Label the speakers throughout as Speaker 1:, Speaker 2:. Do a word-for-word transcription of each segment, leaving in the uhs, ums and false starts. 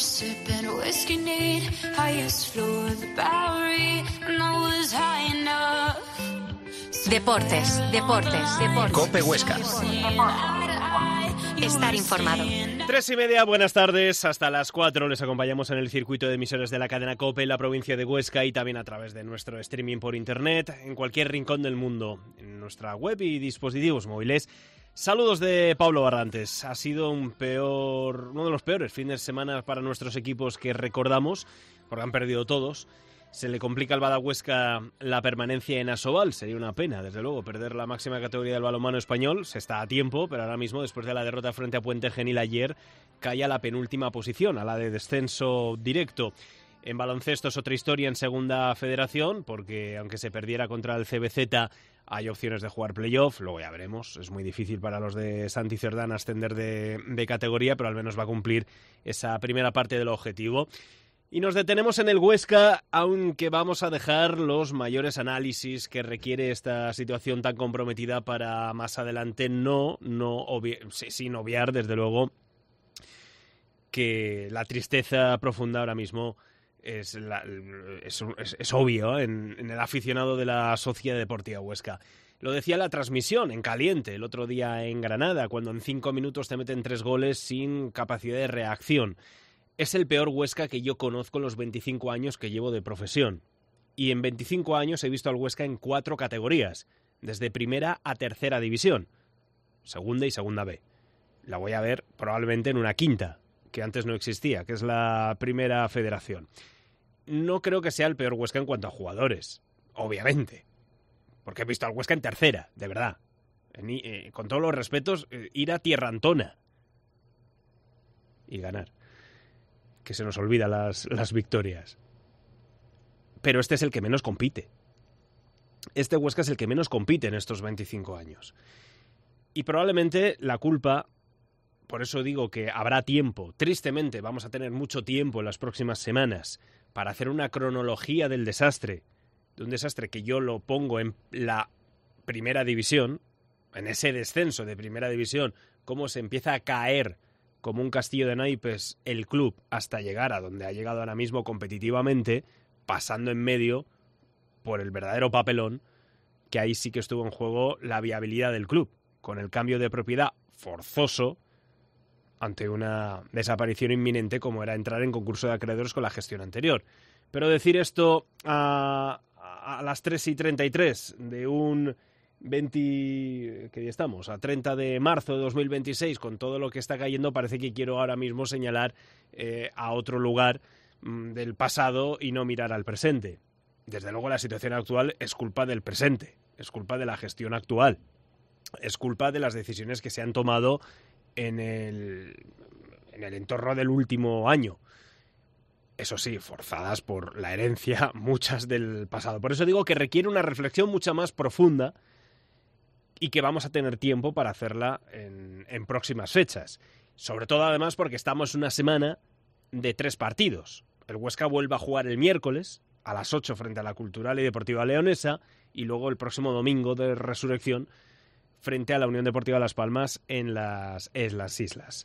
Speaker 1: sipping whiskey neat, highest floor of the Bowery, and I was high enough.
Speaker 2: Deportes, deportes, deportes.
Speaker 3: COPE Huesca.
Speaker 2: Estar informado.
Speaker 4: Tres y media, buenas tardes. Hasta las cuatro les acompañamos en el circuito de emisoras de la cadena COPE en la provincia de Huesca y también a través de nuestro streaming por internet en cualquier rincón del mundo, en nuestra web y dispositivos móviles. Saludos de Pablo Barrantes. Ha sido un peor, uno de los peores fines de semana para nuestros equipos que recordamos, porque han perdido todos. Se le complica al Badahuesca la permanencia en Asobal. Sería una pena, desde luego, perder la máxima categoría del balonmano español. Se está a tiempo, pero ahora mismo, después de la derrota frente a Puente Genil ayer, cae a la penúltima posición, a la de descenso directo. En baloncesto es otra historia en Segunda Federación, porque aunque se perdiera contra el C B Z, hay opciones de jugar playoff. Luego ya veremos. Es muy difícil para los de Santi Cerdán ascender de, de categoría, pero al menos va a cumplir esa primera parte del objetivo. Y nos detenemos en el Huesca, aunque vamos a dejar los mayores análisis que requiere esta situación tan comprometida para más adelante no, no obvi- sin obviar, desde luego, que la tristeza profunda ahora mismo es, la, es, es, es obvio en, en el aficionado de la Sociedad Deportiva Huesca. Lo decía la transmisión en caliente el otro día en Granada, cuando en cinco minutos te meten tres goles sin capacidad de reacción. Es el peor Huesca que yo conozco en los veinticinco años que llevo de profesión. Y en veinticinco años he visto al Huesca en cuatro categorías, desde primera a tercera división, segunda y segunda B. La voy a ver probablemente en una quinta, que antes no existía, que es la Primera Federación. No creo que sea el peor Huesca en cuanto a jugadores, obviamente, porque he visto al Huesca en tercera, de verdad. En, eh, con todos los respetos, eh, ir a Tierra Antona y ganar. Que se nos olvida las, las victorias. Pero este es el que menos compite. Este Huesca es el que menos compite en estos veinticinco años. Y probablemente la culpa, por eso digo que habrá tiempo, tristemente vamos a tener mucho tiempo en las próximas semanas para hacer una cronología del desastre, de un desastre que yo lo pongo en la primera división, en ese descenso de primera división, cómo se empieza a caer como un castillo de naipes el club hasta llegar a donde ha llegado ahora mismo competitivamente, pasando en medio por el verdadero papelón, que ahí sí que estuvo en juego la viabilidad del club, con el cambio de propiedad forzoso ante una desaparición inminente como era entrar en concurso de acreedores con la gestión anterior. Pero decir esto a, a las tres y treinta y tres de un veinte, ¿qué día estamos? A treinta de marzo de dos mil veintiséis, con todo lo que está cayendo, parece que quiero ahora mismo señalar eh, a otro lugar mmm, del pasado y no mirar al presente. Desde luego la situación actual es culpa del presente, es culpa de la gestión actual, es culpa de las decisiones que se han tomado en el, en el entorno del último año. Eso sí, forzadas por la herencia, muchas del pasado. Por eso digo que requiere una reflexión mucho más profunda y que vamos a tener tiempo para hacerla en, en próximas fechas. Sobre todo, además, porque estamos una semana de tres partidos. El Huesca vuelve a jugar el miércoles a las ocho frente a la Cultural y Deportiva Leonesa y luego el próximo domingo de Resurrección frente a la Unión Deportiva Las Palmas en las, en las Islas.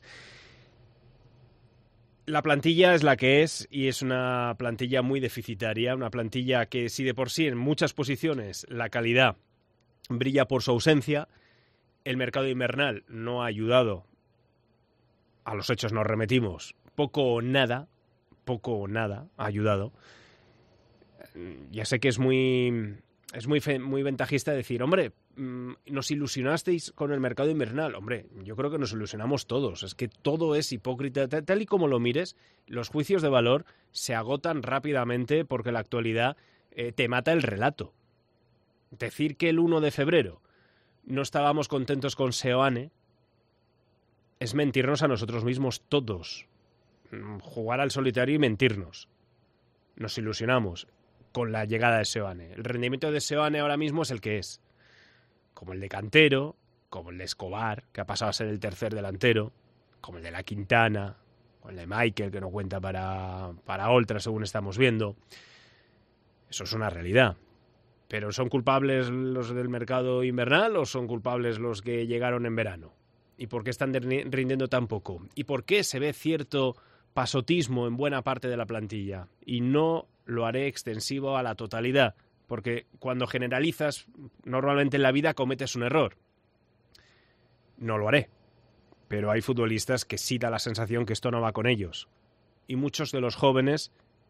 Speaker 4: La plantilla es la que es y es una plantilla muy deficitaria, una plantilla que si de por sí en muchas posiciones la calidad brilla por su ausencia, el mercado invernal no ha ayudado, a los hechos nos remitimos, poco o nada, poco o nada ha ayudado. Ya sé que es muy, es muy, fe, muy ventajista decir, hombre, nos ilusionasteis con el mercado invernal. Hombre, yo creo que nos ilusionamos todos, es que todo es hipócrita, tal y como lo mires, los juicios de valor se agotan rápidamente porque la actualidad eh, te mata el relato. Decir que el uno de febrero no estábamos contentos con Seoane es mentirnos a nosotros mismos todos. Jugar al solitario y mentirnos. Nos ilusionamos con la llegada de Seoane. El rendimiento de Seoane ahora mismo es el que es. Como el de Cantero, como el de Escobar, que ha pasado a ser el tercer delantero, como el de la Quintana, o el de Michael, que no cuenta para, para Oltra, según estamos viendo. Eso es una realidad. ¿Pero son culpables los del mercado invernal o son culpables los que llegaron en verano? ¿Y por qué están rindiendo tan poco? ¿Y por qué se ve cierto pasotismo en buena parte de la plantilla y no lo haré extensivo a la totalidad, porque cuando generalizas, normalmente en la vida cometes un error. No lo haré, pero hay futbolistas que sí da la sensación que esto no va con ellos. Y muchos de los jóvenes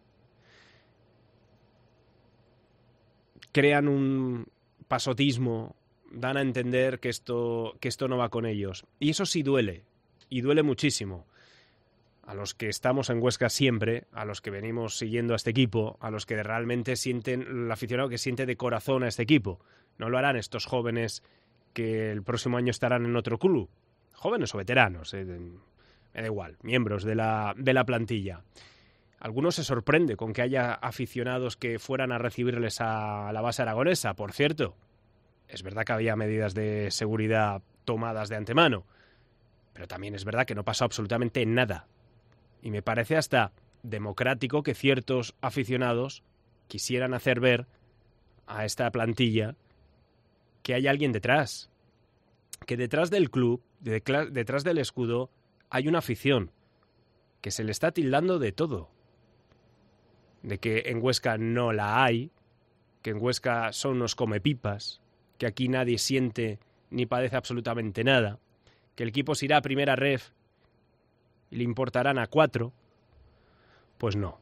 Speaker 4: crean un pasotismo, dan a entender que esto, que esto no va con ellos. Y eso sí duele, y duele muchísimo. A los que estamos en Huesca siempre, a los que venimos siguiendo a este equipo, a los que realmente sienten, el aficionado que siente de corazón a este equipo. No lo harán estos jóvenes que el próximo año estarán en otro club. Jóvenes o veteranos, eh, me da igual, miembros de la, de la plantilla. Algunos se sorprende con que haya aficionados que fueran a recibirles a la base aragonesa. Por cierto, es verdad que había medidas de seguridad tomadas de antemano, pero también es verdad que no pasó absolutamente nada. Y me parece hasta democrático que ciertos aficionados quisieran hacer ver a esta plantilla que hay alguien detrás, que detrás del club, detrás del escudo, hay una afición, que se le está tildando de todo. De que en Huesca no la hay, que en Huesca son unos comepipas, que aquí nadie siente ni padece absolutamente nada, que el equipo se irá a primera ref y le importarán a cuatro. Pues no.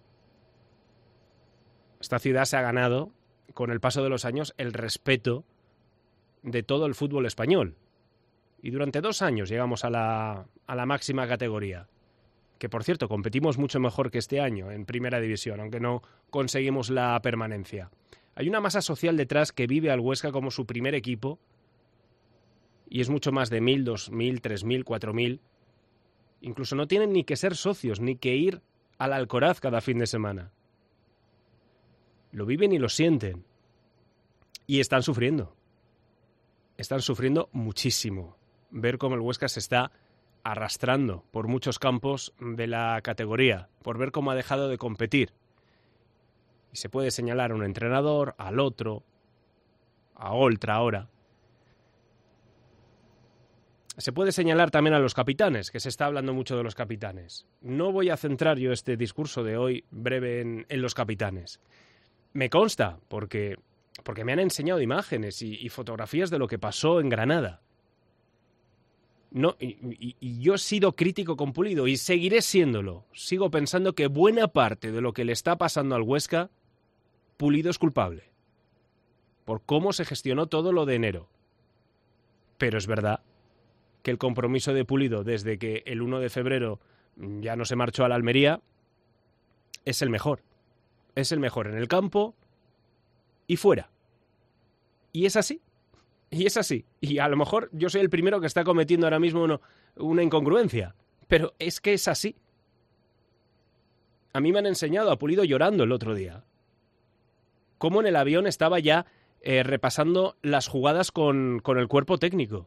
Speaker 4: Esta ciudad se ha ganado, con el paso de los años, el respeto de todo el fútbol español. Y durante dos años llegamos a la, a la máxima categoría. Que, por cierto, competimos mucho mejor que este año en Primera División, aunque no conseguimos la permanencia. Hay una masa social detrás que vive al Huesca como su primer equipo y es mucho más de mil, dos mil, tres mil, cuatro mil. Incluso no tienen ni que ser socios, ni que ir al Alcoraz cada fin de semana. Lo viven y lo sienten. Y están sufriendo. Están sufriendo muchísimo. Ver cómo el Huesca se está arrastrando por muchos campos de la categoría, por ver cómo ha dejado de competir. Y se puede señalar a un entrenador, al otro, a Oltra ahora. Se puede señalar también a los capitanes, que se está hablando mucho de los capitanes. No voy a centrar yo este discurso de hoy breve en, en los capitanes. Me consta, porque, porque me han enseñado imágenes y, y fotografías de lo que pasó en Granada. No, y, y, y yo he sido crítico con Pulido y seguiré siéndolo. Sigo pensando que buena parte de lo que le está pasando al Huesca, Pulido es culpable. Por cómo se gestionó todo lo de enero. Pero es verdad que el compromiso de Pulido desde que el uno de febrero ya no se marchó a la Almería es el mejor. Es el mejor en el campo y fuera. Y es así. Y es así. Y a lo mejor yo soy el primero que está cometiendo ahora mismo uno, una incongruencia. Pero es que es así. A mí me han enseñado a Pulido llorando el otro día. Cómo en el avión estaba ya eh, repasando las jugadas con, con el cuerpo técnico.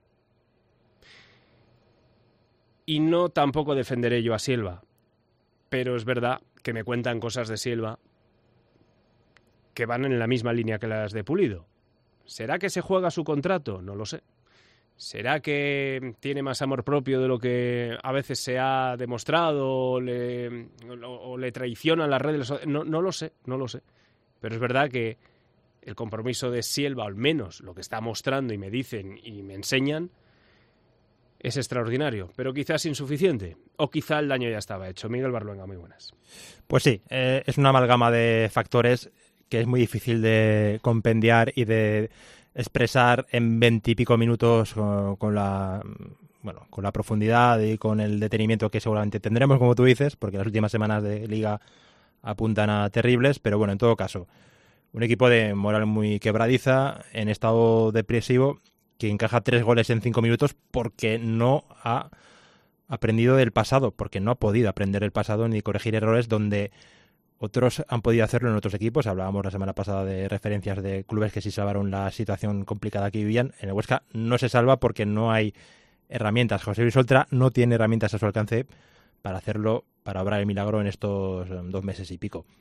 Speaker 4: Y no tampoco defenderé yo a Silva. Pero es verdad que me cuentan cosas de Silva que van en la misma línea que las de Pulido. ¿Será que se juega su contrato? No lo sé. ¿Será que tiene más amor propio de lo que a veces se ha demostrado o le, o, o le traicionan las redes? No, no lo sé, no lo sé. Pero es verdad que el compromiso de Silva, al menos lo que está mostrando y me dicen y me enseñan, es extraordinario, pero quizás insuficiente. O quizá el daño ya estaba hecho. Miguel Barluenga, muy buenas.
Speaker 3: Pues sí, eh, es una amalgama de factores que es muy difícil de compendiar y de expresar en veintipico minutos con, con la bueno con la profundidad y con el detenimiento que seguramente tendremos, como tú dices, porque las últimas semanas de Liga apuntan a terribles, pero bueno, en todo caso, un equipo de moral muy quebradiza, en estado depresivo, que encaja tres goles en cinco minutos porque no ha aprendido del pasado, porque no ha podido aprender del pasado ni corregir errores donde otros han podido hacerlo en otros equipos. Hablábamos la semana pasada de referencias de clubes que sí salvaron la situación complicada que vivían. En el Huesca no se salva porque no hay herramientas. José Luis Oltra no tiene herramientas a su alcance para hacerlo, para obrar el milagro en estos dos meses y pico.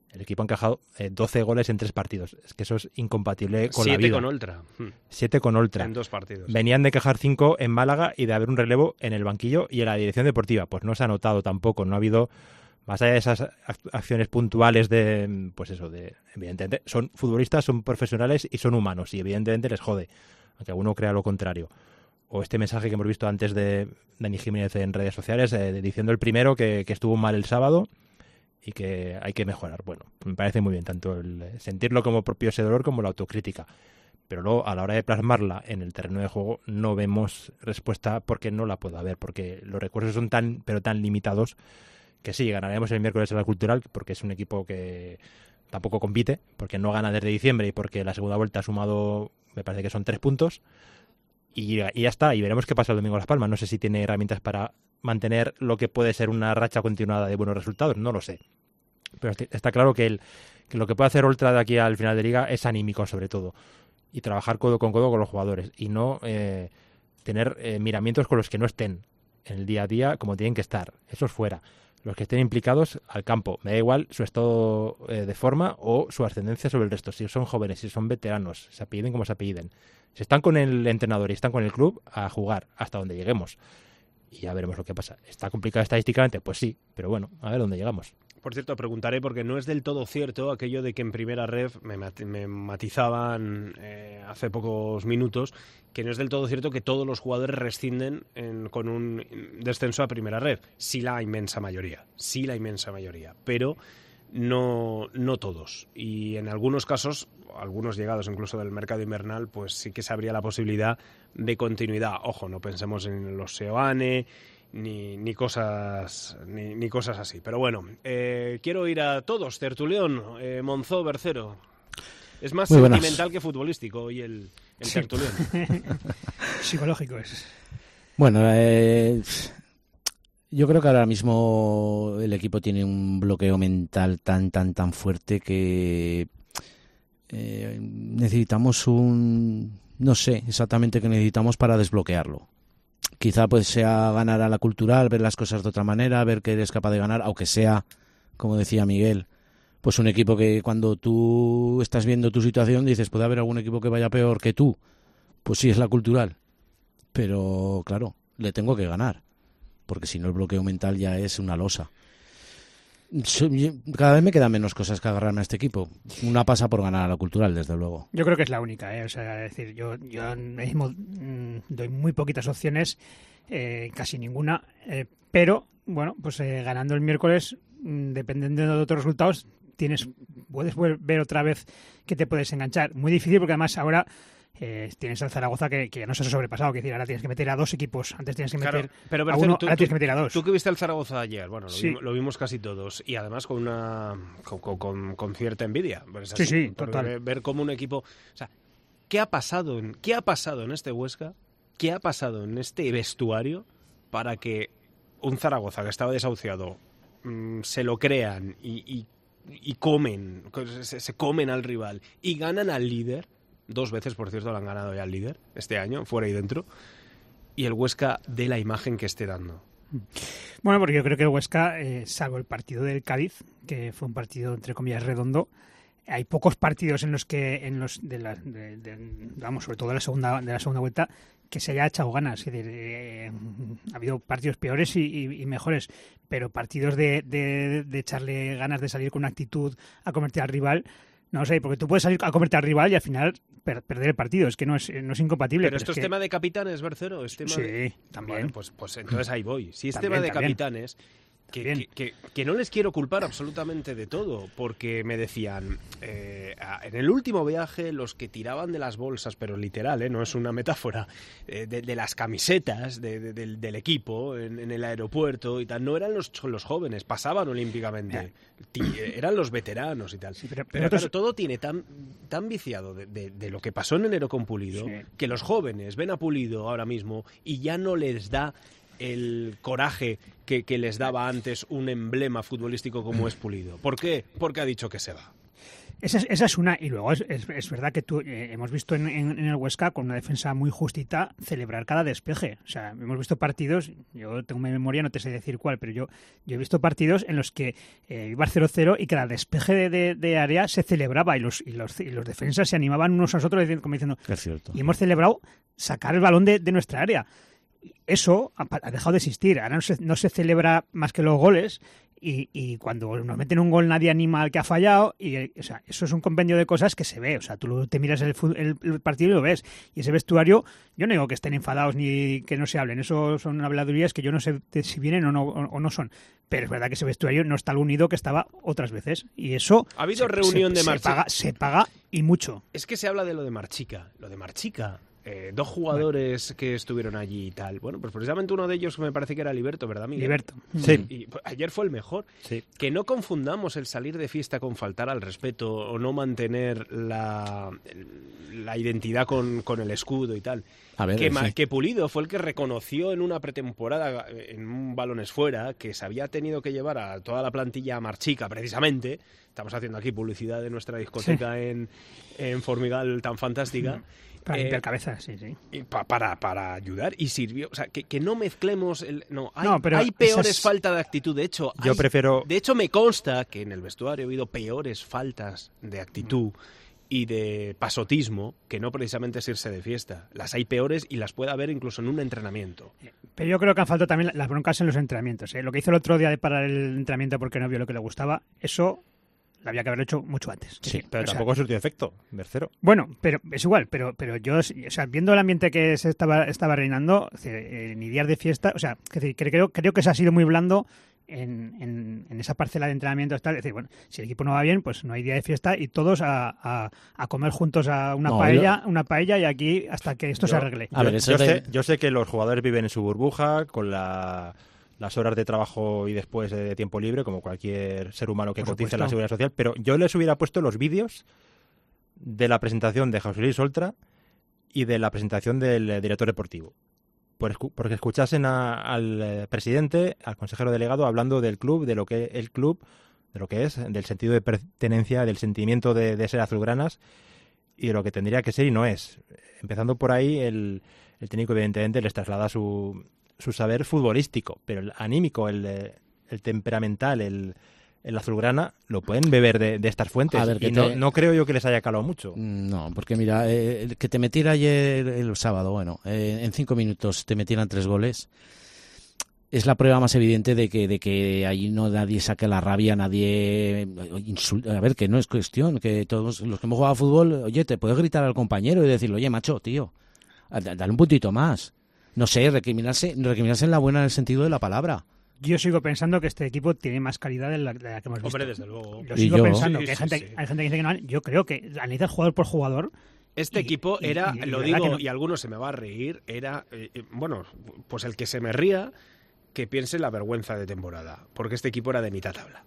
Speaker 3: El equipo ha encajado eh, doce goles en tres partidos. Es que eso es incompatible con
Speaker 4: Siete
Speaker 3: la vida.
Speaker 4: con Oltra.
Speaker 3: Siete con Oltra.
Speaker 4: En dos partidos.
Speaker 3: Venían de encajar cinco en Málaga y de haber un relevo en el banquillo y en la dirección deportiva. Pues no se ha notado tampoco. No ha habido, más allá de esas acciones puntuales de, pues eso, de evidentemente, son futbolistas, son profesionales y son humanos. Y evidentemente les jode, aunque alguno crea lo contrario. O este mensaje que hemos visto antes de Dani Jiménez en redes sociales, eh, diciendo el primero que, que estuvo mal el sábado y que hay que mejorar. Bueno, me parece muy bien, tanto el sentirlo como propio ese dolor como la autocrítica. Pero luego, a la hora de plasmarla en el terreno de juego, no vemos respuesta porque no la puede haber, porque los recursos son tan, pero tan limitados que sí, ganaremos el miércoles en la Cultural, porque es un equipo que tampoco compite, porque no gana desde diciembre y porque la segunda vuelta ha sumado, me parece que son tres puntos, y, y ya está, y veremos qué pasa el domingo en Las Palmas. No sé si tiene herramientas para mantener lo que puede ser una racha continuada de buenos resultados, no lo sé. Pero está claro que, el, que lo que puede hacer Oltra de aquí al final de liga es anímico sobre todo, y trabajar codo con codo con los jugadores, y no eh, tener eh, miramientos con los que no estén en el día a día como tienen que estar. Eso es fuera. Los que estén implicados al campo. Me da igual su estado eh, de forma o su ascendencia sobre el resto. Si son jóvenes, si son veteranos, se apelliden como se apelliden. Si están con el entrenador y están con el club, a jugar hasta donde lleguemos. Y ya veremos lo que pasa. ¿Está complicado estadísticamente? Pues sí, pero bueno, a ver dónde llegamos.
Speaker 4: Por cierto, preguntaré, porque no es del todo cierto aquello de que en primera ref me, mat- me matizaban eh, hace pocos minutos, que no es del todo cierto que todos los jugadores rescinden en, con un descenso a primera ref. Sí la inmensa mayoría, sí la inmensa mayoría, pero no, no todos. Y en algunos casos, algunos llegados incluso del mercado invernal, pues sí que se abría la posibilidad de continuidad. Ojo, no pensemos en los Seoane, Ni, ni cosas ni, ni cosas así. Pero bueno, eh, quiero ir a todos. Tertulión, eh, Monzó, Bercero. Es más
Speaker 5: Muy
Speaker 4: sentimental
Speaker 5: buenas.
Speaker 4: que futbolístico hoy el, el
Speaker 6: Sí.
Speaker 4: tertulión.
Speaker 6: Psicológico es.
Speaker 5: Bueno, eh, yo creo que ahora mismo el equipo tiene un bloqueo mental tan, tan, tan fuerte que eh, necesitamos un... No sé exactamente qué necesitamos para desbloquearlo. Quizá pues sea ganar a la Cultural, ver las cosas de otra manera, ver que eres capaz de ganar, aunque sea, como decía Miguel, pues un equipo que cuando tú estás viendo tu situación dices, puede haber algún equipo que vaya peor que tú. Pues sí, es la Cultural. Pero claro, le tengo que ganar, porque si no el bloqueo mental ya es una losa. Cada vez me quedan menos cosas que agarrarme a este equipo. Una pasa por ganar a la Cultural, desde luego.
Speaker 6: Yo creo que es la única, ¿eh? O sea, es decir, yo, yo ahora mismo mm, doy muy poquitas opciones, eh, casi ninguna, eh, pero bueno, pues eh, ganando el miércoles, mm, dependiendo de otros resultados, tienes puedes ver otra vez que te puedes enganchar. Muy difícil porque además ahora eh, tienes al Zaragoza que, que no se ha sobrepasado, que decir, ahora tienes que meter a dos equipos, antes tienes que meter
Speaker 4: Claro, pero
Speaker 6: a
Speaker 4: Bercero,
Speaker 6: uno,
Speaker 4: tú,
Speaker 6: ahora
Speaker 4: tú-
Speaker 6: tienes que meter a dos.
Speaker 4: Tú que viste el Zaragoza ayer, bueno, lo,
Speaker 6: Sí.
Speaker 4: vimos, lo vimos casi todos, y además con una con, con- con- con cierta envidia. Pues es
Speaker 6: Sí,
Speaker 4: así,
Speaker 6: sí,
Speaker 4: porque
Speaker 6: total.
Speaker 4: Ver, ver cómo un equipo... O sea, ¿qué ha pasado en, qué ha pasado en este Huesca? ¿Qué ha pasado en este vestuario para que un Zaragoza que estaba desahuciado mm, se lo crean y, y- y comen, se, se comen al rival y ganan al líder? Dos veces, por cierto, lo han ganado ya al líder este año, fuera y dentro. Y el Huesca de la imagen que esté dando.
Speaker 6: Bueno, porque yo creo que el Huesca, eh, salvo el partido del Cádiz, que fue un partido entre comillas redondo, hay pocos partidos en los que, en los de la, de- de- vamos, sobre todo de la segunda, de la segunda vuelta, que se haya echado ganas. Es decir, eh, ha habido partidos peores y, y- y mejores, pero partidos de, de, de echarle ganas de salir con una actitud a comerte al rival. No sé, porque tú puedes salir a comerte al rival y al final per- perder el partido. Es que no es, no es incompatible.
Speaker 4: Pero esto es
Speaker 6: que-
Speaker 4: tema de capitanes, Bercero. Es tema
Speaker 6: Sí,
Speaker 4: de...
Speaker 6: también.
Speaker 4: Bueno, pues, pues entonces ahí voy. Si es
Speaker 6: También,
Speaker 4: tema de
Speaker 6: también.
Speaker 4: capitanes, que,
Speaker 6: También.
Speaker 4: que, que- que no les quiero culpar absolutamente de todo, porque me decían, eh, a- en el último viaje, los que tiraban de las bolsas, pero literal, ¿eh? No es una metáfora, eh, de, de las camisetas de- de- del, del equipo en, en el aeropuerto y tal, no eran los, los jóvenes, pasaban olímpicamente, Ti- eh, eran los veteranos y tal.
Speaker 6: Sí, pero-
Speaker 4: pero
Speaker 6: pero otros-
Speaker 4: claro, todo tiene tan, tan viciado de, de- de lo que pasó en enero con Pulido,
Speaker 6: Sí.
Speaker 4: que los jóvenes ven a Pulido ahora mismo y ya no les da el coraje que, que les daba antes un emblema futbolístico como es Pulido. ¿Por qué? Porque ha dicho que se va.
Speaker 6: Esa es, esa es una, y luego es, es, es verdad que tú eh, hemos visto en, en, en el Huesca, con una defensa muy justita, celebrar cada despeje. O sea, hemos visto partidos, yo tengo mi memoria, no te sé decir cuál, pero yo, yo he visto partidos en los que eh, iba cero cero y cada despeje de, de, de área se celebraba y los, y, los, y los defensas se animaban unos a los otros como diciendo,
Speaker 5: es cierto.
Speaker 6: Y hemos celebrado sacar el balón de, de nuestra área. Eso ha, ha dejado de existir. Ahora no se, no se celebra más que los goles. Y, y cuando nos meten un gol nadie anima al que ha fallado y o sea, eso es un compendio de cosas que se ve, o sea, tú te miras el, el, el partido y lo ves, y ese vestuario, yo no digo que estén enfadados ni que no se hablen, eso son habladurías que yo no sé si vienen o no, o, o no son, pero es verdad que ese vestuario no está lo unido que estaba otras veces, y eso
Speaker 4: ha habido
Speaker 6: se,
Speaker 4: reunión
Speaker 6: se,
Speaker 4: de Marchica,
Speaker 6: se paga, se paga y mucho.
Speaker 4: Es que se habla de lo de Marchica, lo de Marchica. Eh, dos jugadores bueno. que estuvieron allí y tal. Bueno, pues precisamente uno de ellos me parece que era Liberto, ¿verdad, Miguel?
Speaker 6: Liberto.
Speaker 3: Sí.
Speaker 4: Y, y, pues, ayer fue el mejor.
Speaker 3: Sí.
Speaker 4: Que no confundamos el salir de fiesta con faltar al respeto o no mantener la, la identidad con, con el escudo y tal.
Speaker 5: A ver,
Speaker 4: que,
Speaker 5: sí.
Speaker 4: que Pulido fue el que reconoció en una pretemporada, en un balones fuera, que se había tenido que llevar a toda la plantilla a Marchica, precisamente. Estamos haciendo aquí publicidad de nuestra discoteca sí. en, en Formigal tan fantástica.
Speaker 6: Para
Speaker 4: eh,
Speaker 6: limpiar cabezas, sí, sí.
Speaker 4: Y pa, para, para ayudar, y sirvió. O sea, que, que no mezclemos. El, no, hay,
Speaker 6: no, pero
Speaker 4: hay peores
Speaker 6: esas...
Speaker 4: faltas de actitud. De hecho,
Speaker 3: yo
Speaker 4: hay,
Speaker 3: prefiero.
Speaker 4: De hecho, me consta que en el vestuario ha habido peores faltas de actitud mm. y de pasotismo que no precisamente es irse de fiesta. Las hay peores y las puede haber incluso en un entrenamiento.
Speaker 6: Pero yo creo que han faltado también las broncas en los entrenamientos. ¿eh? Lo que hizo el otro día de parar el entrenamiento porque no vio lo que le gustaba, eso. Lo había que haberlo hecho mucho antes.
Speaker 3: Sí, pero o tampoco sea, surtió efecto, Bercero.
Speaker 6: Bueno, pero es igual, pero pero yo, o sea, viendo el ambiente que se estaba estaba reinando, eh, ni días de fiesta, o sea, que, que creo creo que se ha sido muy blando en, en, en esa parcela de entrenamiento. Tal, es decir, bueno, si el equipo no va bien, pues no hay día de fiesta y todos a, a, a comer juntos a una no, paella, yo... una paella y aquí hasta que esto
Speaker 3: yo,
Speaker 6: se arregle.
Speaker 3: A ver, yo, yo, de... sé, yo sé que los jugadores viven en su burbuja con la... las horas de trabajo y después de tiempo libre, como cualquier ser humano que cotiza en la Seguridad Social, pero yo les hubiera puesto los vídeos de la presentación de José Luis Oltra y de la presentación del director deportivo, porque escuchasen a, al presidente, al consejero delegado, hablando del club, de lo que el club, de lo que es, del sentido de pertenencia, del sentimiento de, de ser azulgranas y de lo que tendría que ser y no es. Empezando por ahí, el, el técnico evidentemente les traslada su... su saber futbolístico, pero el anímico, el, el temperamental, el, el azulgrana, lo pueden beber de, de estas fuentes.
Speaker 5: A ver,
Speaker 3: y
Speaker 5: te...
Speaker 3: no, no creo yo que les haya calado mucho.
Speaker 5: No, porque mira, eh, que te metiera ayer el sábado, bueno, eh, en cinco minutos te metieran tres goles, es la prueba más evidente de que de que ahí no nadie saque la rabia, nadie insulta. A ver, que no es cuestión, que todos los que hemos jugado a fútbol, oye, te puedes gritar al compañero y decirle, oye, macho, tío, dale un puntito más. No sé, recriminarse, recriminarse en la buena en el sentido de la palabra.
Speaker 6: Yo sigo pensando que este equipo tiene más calidad de la, de la que hemos visto.
Speaker 4: Hombre, desde luego.
Speaker 6: Yo sigo
Speaker 5: yo?
Speaker 6: pensando
Speaker 4: sí,
Speaker 6: que hay,
Speaker 4: sí,
Speaker 6: gente,
Speaker 4: sí.
Speaker 6: hay gente que dice que no. Yo creo que analiza jugador por jugador.
Speaker 4: Este
Speaker 6: y,
Speaker 4: equipo
Speaker 6: y,
Speaker 4: era,
Speaker 6: y, y,
Speaker 4: lo
Speaker 6: y
Speaker 4: digo,
Speaker 6: no.
Speaker 4: y alguno se me va a reír, era, eh, bueno, pues el que se me ría, que piense la vergüenza de temporada. Porque este equipo era de mitad tabla.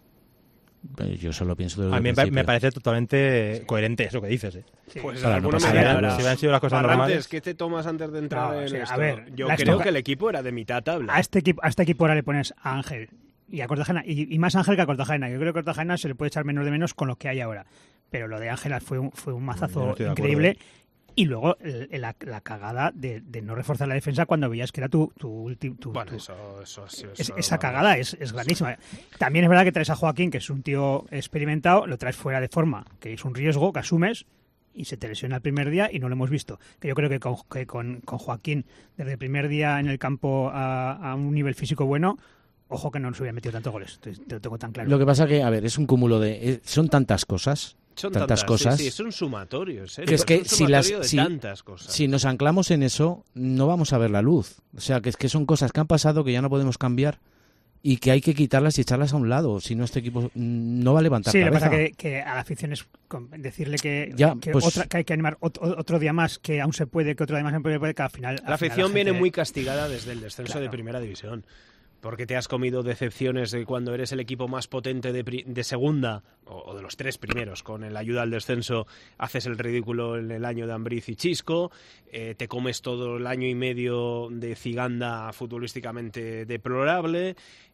Speaker 5: Yo solo pienso de
Speaker 3: A mí me, me parece totalmente sí. coherente eso que dices. ¿eh?
Speaker 4: Sí. Pues
Speaker 5: Para
Speaker 4: alguno
Speaker 5: no
Speaker 4: me
Speaker 5: dirá,
Speaker 4: dirá,
Speaker 3: si hubieran sido las cosas
Speaker 4: Barrantes,
Speaker 3: normales.
Speaker 4: ¿qué te tomas antes de entrar
Speaker 6: No,
Speaker 4: en
Speaker 6: o sea,
Speaker 4: esto?
Speaker 6: a ver,
Speaker 4: Yo
Speaker 6: la
Speaker 4: creo
Speaker 6: estoca...
Speaker 4: que el equipo era de mitad tabla.
Speaker 6: A este equipo, a este equipo ahora le pones a Ángel y a Cortajena, y, y más Ángel que a Cortajena. Yo creo que a Cortajena se le puede echar menos de menos con lo que hay ahora. Pero lo de Ángel fue un, fue un mazazo
Speaker 3: no
Speaker 6: increíble. Y luego el, el, la, la cagada de, de no reforzar la defensa cuando veías que era tu... tu, tu, tu
Speaker 4: bueno,
Speaker 6: tu,
Speaker 4: eso, eso, eso,
Speaker 6: es,
Speaker 4: eso
Speaker 6: esa
Speaker 4: vamos.
Speaker 6: cagada es, es grandísima. También es verdad que traes a Joaquín, que es un tío experimentado, lo traes fuera de forma, que es un riesgo que asumes, y se te lesiona el primer día y no lo hemos visto. Que yo creo que con, que con, con Joaquín, desde el primer día en el campo a, a un nivel físico bueno, ojo que no nos hubiera metido tantos goles. Te, te lo tengo tan claro.
Speaker 5: Lo que pasa que, a ver, es un cúmulo de... Eh, son tantas cosas...
Speaker 4: Son
Speaker 5: tantas, tantas cosas
Speaker 4: sí, sí, es un sumatorio, ¿eh?
Speaker 5: que es que
Speaker 4: es un
Speaker 5: si las
Speaker 4: de
Speaker 5: si,
Speaker 4: tantas cosas.
Speaker 5: si nos anclamos en eso no vamos a ver la luz, o sea que es que son cosas que han pasado que ya no podemos cambiar y que hay que quitarlas y echarlas a un lado, si no este equipo no va a levantar
Speaker 6: sí,
Speaker 5: cabeza.
Speaker 6: Sí, lo que pasa es que, que a la afición es decirle que,
Speaker 5: ya,
Speaker 6: que,
Speaker 5: pues,
Speaker 6: otra, que hay que animar otro, otro día más, que aún se puede, que otro día más se puede, que al final...
Speaker 4: La
Speaker 6: al
Speaker 4: afición
Speaker 6: final la
Speaker 4: viene
Speaker 6: gente...
Speaker 4: muy castigada desde el descenso
Speaker 6: claro.
Speaker 4: de Primera División. Porque te has comido decepciones de cuando eres el equipo más potente de, pri- de segunda, o, o de los tres primeros, con la ayuda al descenso, haces el ridículo en el año de Ambriz y Chisco, eh, te comes todo el año y medio de Ciganda futbolísticamente deplorable,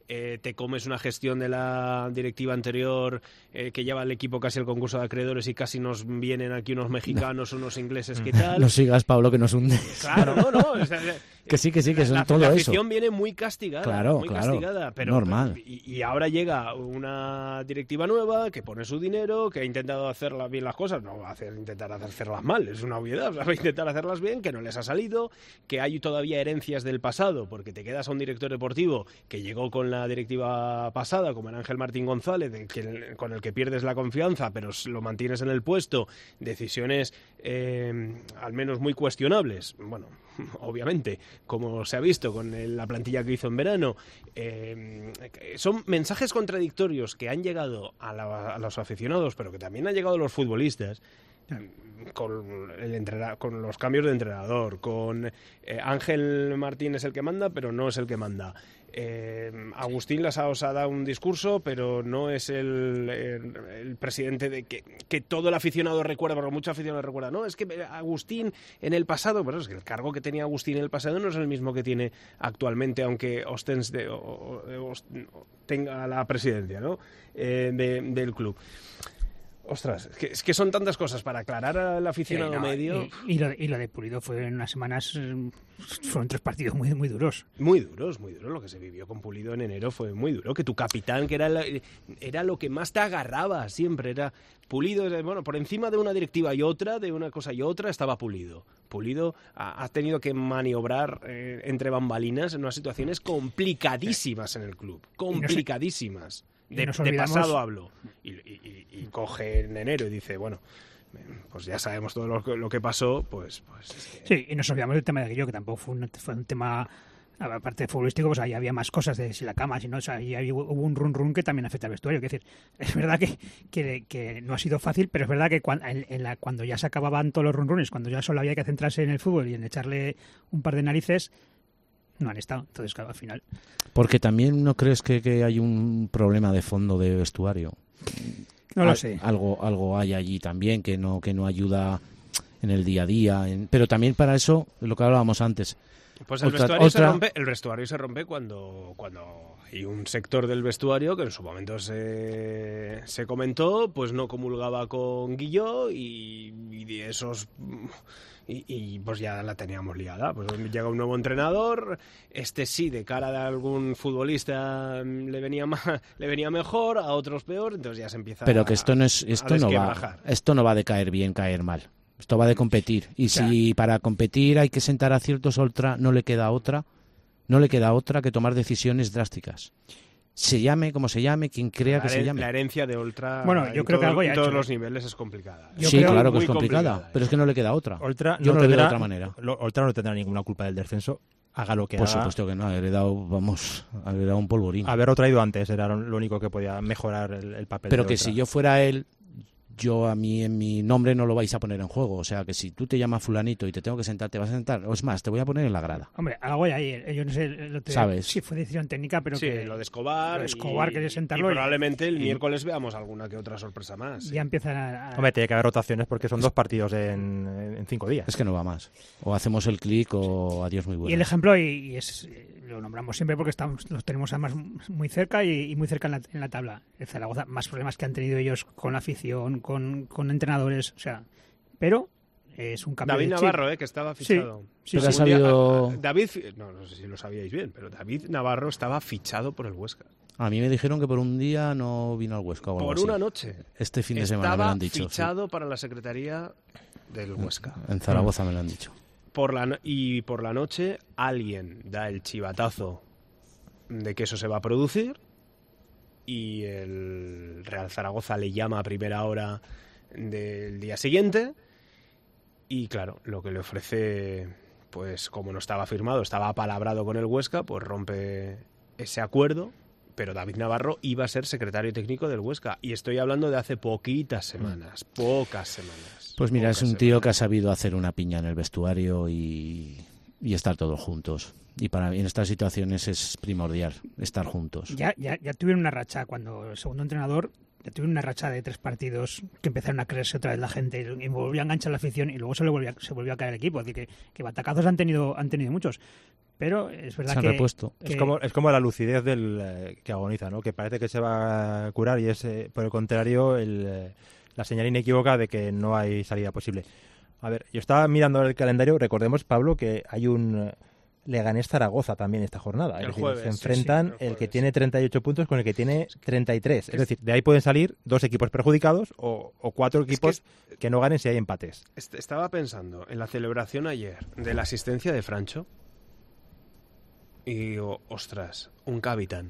Speaker 4: eh, te comes una gestión de la directiva anterior eh, que lleva el equipo casi al concurso de acreedores y casi nos vienen aquí unos mexicanos, no. unos ingleses, ¿qué tal?
Speaker 5: No sigas, Pablo, que nos hunde.
Speaker 4: Claro, no, no. O sea,
Speaker 5: que sí, que sí, que son
Speaker 4: la,
Speaker 5: todo
Speaker 4: la
Speaker 5: eso.
Speaker 4: La afición viene muy castigada,
Speaker 5: claro,
Speaker 4: muy
Speaker 5: claro,
Speaker 4: castigada, pero
Speaker 5: normal.
Speaker 4: Pero, y, y ahora llega una directiva nueva que pone su dinero, que ha intentado hacer bien las cosas, no va a hacer, intentar hacerlas mal, es una obviedad, o sea, va a intentar hacerlas bien, que no les ha salido, que hay todavía herencias del pasado, porque te quedas a un director deportivo que llegó con la directiva pasada, como el Ángel Martín González, de que, con el que pierdes la confianza, pero lo mantienes en el puesto, decisiones eh, al menos muy cuestionables, bueno, obviamente, como se ha visto con la plantilla que hizo en verano, eh, son mensajes contradictorios que han llegado a, la, a los aficionados, pero que también han llegado a los futbolistas, con, el entrena, con los cambios de entrenador, con eh, Ángel Martín es el que manda, pero no es el que manda. Eh, Agustín Lasao os ha dado un discurso, pero no es el, el, el presidente de que, que todo el aficionado recuerda, porque muchos aficionados recuerdan, no, es que Agustín en el pasado, pero es que el cargo que tenía Agustín en el pasado no es el mismo que tiene actualmente, aunque ostense, o, o, o, tenga la presidencia, ¿no? eh, de, del club. Ostras, es que, es que son tantas cosas para aclarar al aficionado
Speaker 6: sí, no,
Speaker 4: medio.
Speaker 6: Y, y, lo, y lo de Pulido fue en unas semanas, fueron tres partidos muy, muy duros.
Speaker 4: Muy duros, muy duros. Lo que se vivió con Pulido en enero fue muy duro. Que tu capitán, que era, la, era lo que más te agarraba siempre, era Pulido. Bueno, por encima de una directiva y otra, de una cosa y otra, estaba Pulido. Pulido ha, ha tenido que maniobrar eh, entre bambalinas en unas situaciones complicadísimas en el club. Complicadísimas. De, de pasado hablo. Y, y, y coge en enero y dice, bueno, pues ya sabemos todo lo, lo que pasó, pues... pues es que...
Speaker 6: Sí, y nos olvidamos del tema de Guillo, que tampoco fue un, fue un tema, aparte de futbolístico, pues ahí había más cosas de si la cama, si no, o sea, ahí hubo un run run que también afecta al vestuario. Es decir, es verdad que, que, que no ha sido fácil, pero es verdad que cuando, en, en la, cuando ya se acababan todos los run runes, cuando ya solo había que centrarse en el fútbol y en echarle un par de narices, no han estado. Entonces, claro, al final...
Speaker 5: Porque también no crees que, que hay un problema de fondo de vestuario.
Speaker 6: No lo sé.
Speaker 5: Algo, algo hay allí también que no, que no ayuda en el día a día. En, pero también para eso, lo que hablábamos antes.
Speaker 4: Pues el
Speaker 5: otra,
Speaker 4: vestuario
Speaker 5: otra...
Speaker 4: se rompe, el vestuario se rompe cuando, cuando hay un sector del vestuario que en su momento se, se comentó, pues no comulgaba con Guilló y, y de esos... Y, y pues ya la teníamos liada. Pues llega un nuevo entrenador, este sí, de cara de algún futbolista le venía más, le venía mejor, a otros peor, entonces ya se empieza.
Speaker 5: Pero que esto no es, esto no va, esto no va de caer bien, caer mal. Esto va de competir. Y claro, si para competir hay que sentar a ciertos ultra, no le queda otra, no le queda otra que tomar decisiones drásticas. Se llame como se llame, quien crea
Speaker 4: la
Speaker 5: que se llame.
Speaker 4: La herencia de Ultra
Speaker 6: bueno, yo creo
Speaker 4: todo,
Speaker 6: que algo ya
Speaker 4: en todos
Speaker 6: hecho.
Speaker 4: los niveles es complicada.
Speaker 5: Yo sí, claro que es complicada, complicada, pero es que no le queda otra.
Speaker 3: Ultra
Speaker 5: yo
Speaker 3: no,
Speaker 5: no le
Speaker 3: tendrá,
Speaker 5: veo de otra manera.
Speaker 3: Lo, Ultra no tendrá ninguna culpa del descenso, haga lo que
Speaker 5: Por
Speaker 3: haga.
Speaker 5: Por supuesto que no, ha heredado, vamos, ha heredado un polvorín.
Speaker 3: Haberlo traído antes era lo único que podía mejorar el, el papel.
Speaker 5: Pero
Speaker 3: de
Speaker 5: que
Speaker 3: Ultra.
Speaker 5: si yo fuera él, yo a mí en mi nombre no lo vais a poner en juego. O sea, que si tú te llamas fulanito y te tengo que sentar, te vas a sentar. O es más, te voy a poner en la grada.
Speaker 6: Hombre, algo hay ahí. Yo no sé lo te,
Speaker 5: ¿sabes?
Speaker 6: si fue decisión técnica, pero
Speaker 4: sí,
Speaker 6: que...
Speaker 4: lo de Escobar.
Speaker 6: Lo de Escobar,
Speaker 4: y,
Speaker 6: que sentarlo.
Speaker 4: Y probablemente el
Speaker 6: y,
Speaker 4: miércoles veamos alguna que otra sorpresa más.
Speaker 6: Ya
Speaker 4: sí.
Speaker 6: empiezan a...
Speaker 3: Hombre, tiene que haber rotaciones porque son dos partidos en, en cinco días.
Speaker 5: Es que no va más. O hacemos el clic o adiós muy bueno.
Speaker 6: Y el ejemplo, y, y es lo nombramos siempre porque estamos, los tenemos además muy cerca y, y muy cerca en la, en la tabla. El Zaragoza, más problemas que han tenido ellos con la afición, con, con entrenadores, o sea, pero es un cambio
Speaker 4: David
Speaker 6: de
Speaker 4: Navarro,
Speaker 6: chip.
Speaker 4: eh, que estaba fichado.
Speaker 6: Sí, sí,
Speaker 5: pero
Speaker 6: sí.
Speaker 5: ha sabido...
Speaker 4: Día, David, no, no sé si lo sabíais bien, pero David Navarro estaba fichado por el Huesca.
Speaker 5: A mí me dijeron que por un día no vino al Huesca o algo
Speaker 4: Por
Speaker 5: así.
Speaker 4: una noche.
Speaker 5: Este fin de
Speaker 4: estaba
Speaker 5: semana me lo han dicho.
Speaker 4: Estaba fichado
Speaker 5: sí.
Speaker 4: para la secretaría del Huesca.
Speaker 5: En Zaragoza me lo han dicho.
Speaker 4: Por la, y por la noche alguien da el chivatazo de que eso se va a producir y el Real Zaragoza le llama a primera hora del día siguiente y claro, lo que le ofrece, pues como no estaba firmado, estaba apalabrado con el Huesca, pues rompe ese acuerdo, pero David Navarro iba a ser secretario técnico del Huesca y estoy hablando de hace poquitas semanas, pocas semanas.
Speaker 5: Pues mira,
Speaker 4: pocas
Speaker 5: es un tío
Speaker 4: semanas.
Speaker 5: que ha sabido hacer una piña en el vestuario y, y estar todos juntos. Y para mí en estas situaciones es primordial estar juntos.
Speaker 6: Ya, ya, ya tuvieron una racha cuando el segundo entrenador, ya tuvieron una racha de tres partidos que empezaron a creerse otra vez la gente y volvió a enganchar la afición y luego se le volvió, se volvió a caer el equipo. Así que, que batacazos han tenido, han tenido muchos. pero es verdad
Speaker 5: Se han
Speaker 6: que,
Speaker 5: repuesto.
Speaker 6: que-
Speaker 3: Es como, es como la lucidez del eh, que agoniza, ¿no? Que parece que se va a curar y es, eh, por el contrario, el, eh, la señal inequívoca de que no hay salida posible. A ver, yo estaba mirando el calendario, recordemos, Pablo, que hay un eh, Leganés Zaragoza también esta jornada. Es
Speaker 4: El
Speaker 3: decir,
Speaker 4: jueves,
Speaker 3: se
Speaker 4: sí,
Speaker 3: enfrentan
Speaker 4: sí, el
Speaker 3: el, que
Speaker 4: jueves.
Speaker 3: tiene treinta y ocho puntos con el que tiene treinta y tres. Es decir, de ahí pueden salir dos equipos perjudicados o, o cuatro equipos que no ganen si hay empates.
Speaker 4: Est- Estaba pensando en la celebración ayer de la asistencia de Francho y digo, ostras, un capitán.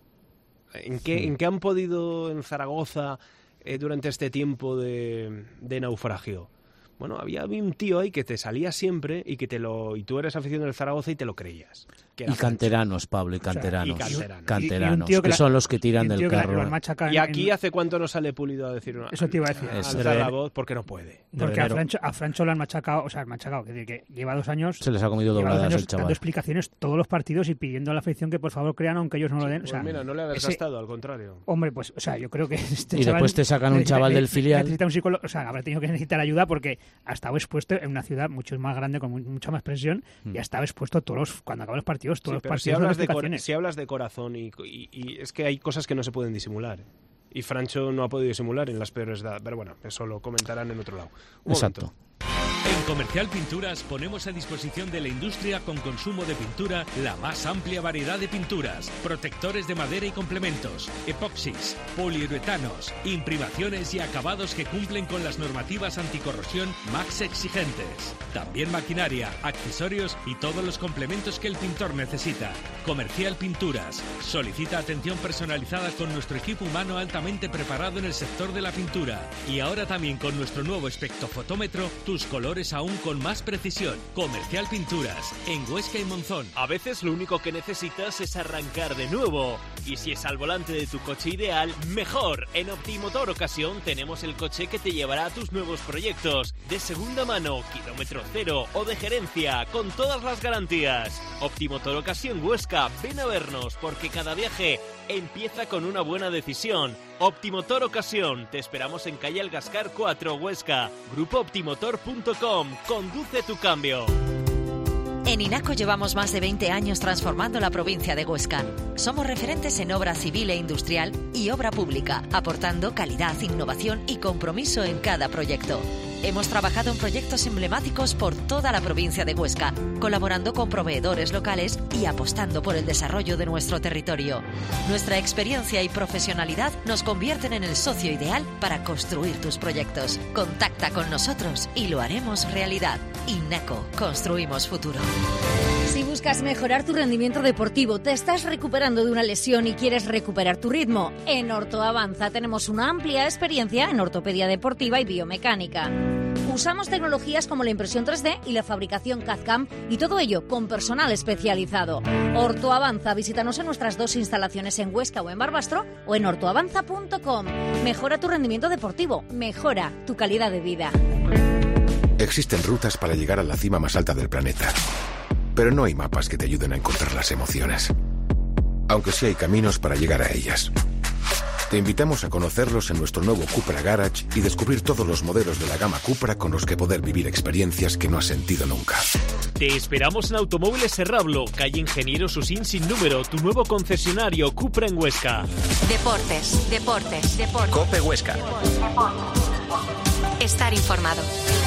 Speaker 4: ¿En qué,
Speaker 3: Sí.
Speaker 4: ¿En qué han podido en Zaragoza eh, durante este tiempo de, de naufragio? Bueno, había un tío ahí que te salía siempre y que te lo y tú eres aficionado del Zaragoza y te lo creías. Que era
Speaker 5: Y canteranos, Pablo, y canteranos.
Speaker 4: y canteranos.
Speaker 5: Canteranos,
Speaker 6: Y- y un tío que
Speaker 5: que
Speaker 6: la-
Speaker 5: son los que
Speaker 6: y
Speaker 5: tiran
Speaker 6: un
Speaker 5: del
Speaker 6: tío que la- lo
Speaker 5: carro.
Speaker 6: han machacado
Speaker 4: Y
Speaker 6: en-
Speaker 4: aquí
Speaker 6: en-
Speaker 4: hace cuánto no sale Pulido a decir una,
Speaker 6: Eso te iba a decir.
Speaker 5: Eso.
Speaker 4: alzar la voz porque no puede.
Speaker 6: Porque a
Speaker 3: Enero.
Speaker 6: Francho, a Francho lo han machacado, o sea, han machacado, que, decir, que lleva dos años,
Speaker 5: Se les ha comido
Speaker 6: lleva dos
Speaker 5: dobladas
Speaker 6: años
Speaker 5: el
Speaker 6: dando
Speaker 5: chaval.
Speaker 6: explicaciones todos los partidos y pidiendo a la afición que por favor crean aunque ellos no lo den.
Speaker 4: Pues
Speaker 6: o sea,
Speaker 4: mira, no le ha
Speaker 6: ese-
Speaker 4: desgastado, al contrario.
Speaker 6: Hombre, pues, o sea, yo creo que este
Speaker 5: Y
Speaker 6: chaval
Speaker 5: después te sacan un
Speaker 6: necesita-
Speaker 5: chaval del
Speaker 6: ne-
Speaker 5: filial.
Speaker 6: Necesita un psicólogo, o sea, habrá tenido que necesitar ayuda porque ha estado expuesto en una ciudad mucho más grande, con mu- mucha más presión, y ha estado expuesto todos los, cuando acaban los partidos, todos
Speaker 4: Sí,
Speaker 6: los
Speaker 4: pero si
Speaker 6: partidos dando
Speaker 4: hablas, de cora-
Speaker 6: explicaciones.
Speaker 4: si hablas de corazón y, y- y es que hay cosas que no se pueden disimular. Y Francho no ha podido disimular en las peores edades. Pero bueno, eso lo comentarán en otro lado. Un
Speaker 5: Exacto.
Speaker 4: momento.
Speaker 7: En Comercial Pinturas ponemos a disposición de la industria con consumo de pintura la más amplia variedad de pinturas, protectores de madera y complementos, epoxis, poliuretanos, imprimaciones y acabados que cumplen con las normativas anticorrosión más exigentes. También maquinaria, accesorios y todos los complementos que el pintor necesita. Comercial Pinturas. Solicita atención personalizada con nuestro equipo humano altamente preparado en el sector de la pintura. Y ahora también con nuestro nuevo espectrofotómetro, tus colores aún con más precisión. Comercial Pinturas, en Huesca y Monzón.
Speaker 8: A veces lo único que necesitas es arrancar de nuevo. Y si es al volante de tu coche ideal, mejor. En Optimotor Ocasión tenemos el coche que te llevará a tus nuevos proyectos. De segunda mano, kilómetro cero o de gerencia, con todas las garantías. Optimotor Ocasión Huesca, ven a vernos porque cada viaje empieza con una buena decisión. Optimotor Ocasión, te esperamos en calle Algascar cuatro, Huesca. Grupo optimotor punto com, conduce tu cambio.
Speaker 2: En INACO llevamos más de veinte años transformando la provincia de Huesca. Somos referentes en obra civil e industrial y obra pública, aportando calidad, innovación y compromiso en cada proyecto. Hemos trabajado en proyectos emblemáticos por toda la provincia de Huesca, colaborando con proveedores locales y apostando por el desarrollo de nuestro territorio. Nuestra experiencia y profesionalidad nos convierten en el socio ideal para construir tus proyectos. Contacta con nosotros y lo haremos realidad. INACO, construimos futuro.
Speaker 9: Si buscas mejorar tu rendimiento deportivo, te estás recuperando de una lesión y quieres recuperar tu ritmo, en Ortoavanza tenemos una amplia experiencia en ortopedia deportiva y biomecánica. Usamos tecnologías como la impresión tres D y la fabricación C A D C A M y todo ello con personal especializado. Ortoavanza, visítanos en nuestras dos instalaciones en Huesca o en Barbastro o en ortoavanza punto com. Mejora tu rendimiento deportivo, mejora tu calidad de vida.
Speaker 10: Existen rutas para llegar a la cima más alta del planeta, pero no hay mapas que te ayuden a encontrar las emociones, aunque sí hay caminos para llegar a ellas. Te invitamos a conocerlos en nuestro nuevo Cupra Garage y descubrir todos los modelos de la gama Cupra con los que poder vivir experiencias que no has sentido nunca.
Speaker 8: Te esperamos en Automóviles Serrablo, calle Ingeniero Susín sin número, tu nuevo concesionario Cupra en Huesca.
Speaker 2: Deportes, deportes, deportes.
Speaker 11: Cope Huesca.
Speaker 2: Estar informado.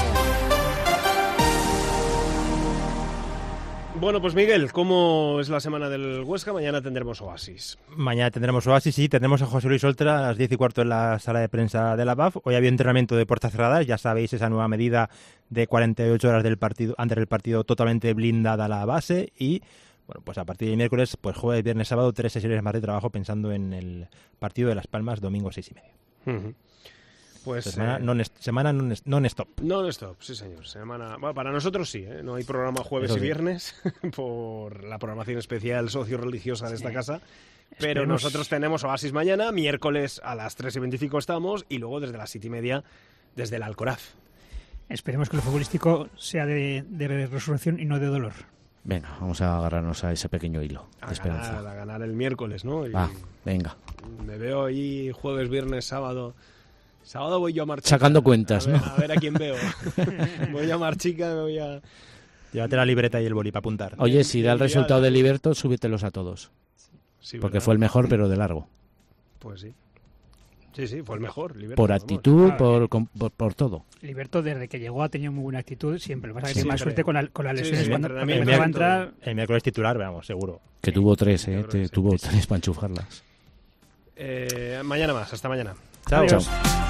Speaker 4: Bueno, pues Miguel, ¿cómo es la semana del Huesca? Mañana tendremos Oasis.
Speaker 3: Mañana tendremos Oasis, sí, tendremos a José Luis Oltra a las diez y cuarto en la sala de prensa de la B A F. Hoy había entrenamiento de puertas cerradas, ya sabéis esa nueva medida de cuarenta y ocho horas del partido, antes del partido, totalmente blindada la base. Y bueno, pues a partir de miércoles, pues jueves, viernes, sábado, tres sesiones más de trabajo pensando en el partido de Las Palmas, domingo seis y media.
Speaker 4: Uh-huh. Pues,
Speaker 3: semana
Speaker 4: eh,
Speaker 3: non, semana non, non stop.
Speaker 4: Non-stop, sí señor. Semana, bueno, para nosotros sí, ¿eh? No hay programa jueves
Speaker 3: Eso
Speaker 4: y
Speaker 3: sí.
Speaker 4: viernes por la programación especial socio-religiosa de esta
Speaker 6: Sí.
Speaker 4: casa. Pero
Speaker 6: Esperemos-
Speaker 4: nosotros tenemos Oasis mañana, miércoles a las tres y veinticinco estamos y luego desde las siete y media desde el Alcoraz.
Speaker 6: Esperemos que lo futbolístico sea de, de resurrección y no de dolor.
Speaker 5: Venga, vamos a agarrarnos a ese pequeño hilo
Speaker 4: A
Speaker 5: de esperanza.
Speaker 4: ganar, a ganar el miércoles, ¿no? Y
Speaker 5: Ah, venga.
Speaker 4: me veo ahí jueves, viernes, sábado. Sábado voy yo a marchar.
Speaker 5: Sacando cuentas,
Speaker 4: a ver,
Speaker 5: ¿no?
Speaker 4: A ver a quién veo. Voy a Marchica, me voy a...
Speaker 3: Llévate la libreta y el boli para apuntar.
Speaker 5: Oye, si da el resultado de Liberto, súbetelos a todos.
Speaker 4: Sí,
Speaker 5: porque
Speaker 4: ¿verdad?
Speaker 5: fue el mejor, pero de largo.
Speaker 4: Pues sí. Sí, sí, fue el mejor. Liberto,
Speaker 5: Por
Speaker 4: vamos.
Speaker 5: actitud,
Speaker 6: Claro.
Speaker 5: por, con- por, por todo.
Speaker 6: Liberto, desde que llegó, ha tenido muy buena actitud siempre. Lo que pasa es que
Speaker 4: Sí,
Speaker 6: tiene más
Speaker 4: siempre.
Speaker 6: suerte con, la- con las
Speaker 4: Sí,
Speaker 6: lesiones
Speaker 4: sí,
Speaker 6: cuando,
Speaker 4: el
Speaker 6: cuando
Speaker 4: entrenamiento
Speaker 6: empezaba a
Speaker 4: y todo.
Speaker 6: entrar.
Speaker 3: El miércoles titular, veamos, seguro.
Speaker 5: Que tuvo tres,
Speaker 4: yo
Speaker 5: ¿eh?
Speaker 4: creo que
Speaker 5: Te-
Speaker 4: sí.
Speaker 5: tuvo
Speaker 4: Sí.
Speaker 5: tres para enchufarlas.
Speaker 4: Eh, mañana más, hasta mañana.
Speaker 3: Chao.
Speaker 6: Adiós.
Speaker 5: Chao.